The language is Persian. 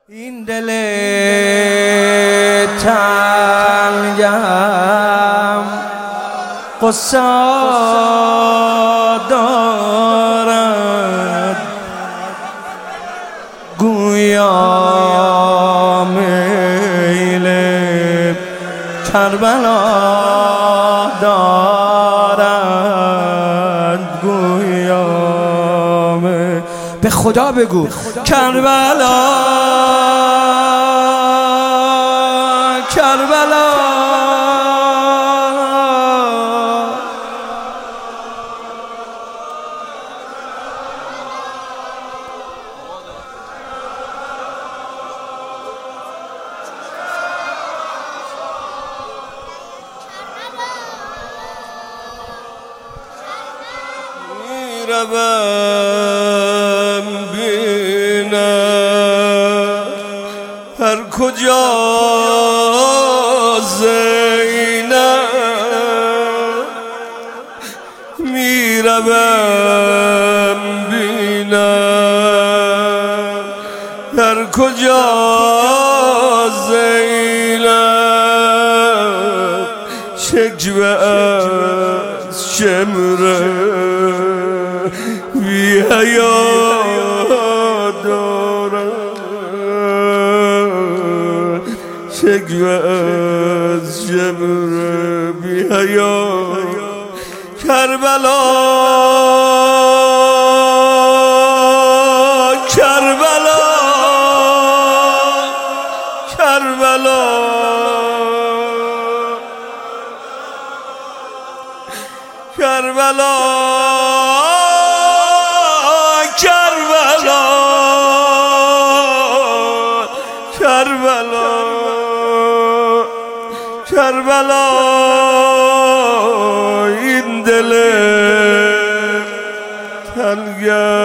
این دل تنگم قصه دارد، گویا میل کربلا دارد، گویا به خدا بگو کربلا کربلا میروم بینم هر کجا زینب، میروم بینم هر کجا زینب، شکوه از شمره بی حیا دارد، شکوه از شمره بی حیا کربلا کربلا کربلا کربلا کربلا کربلا کربلا این دل تنگم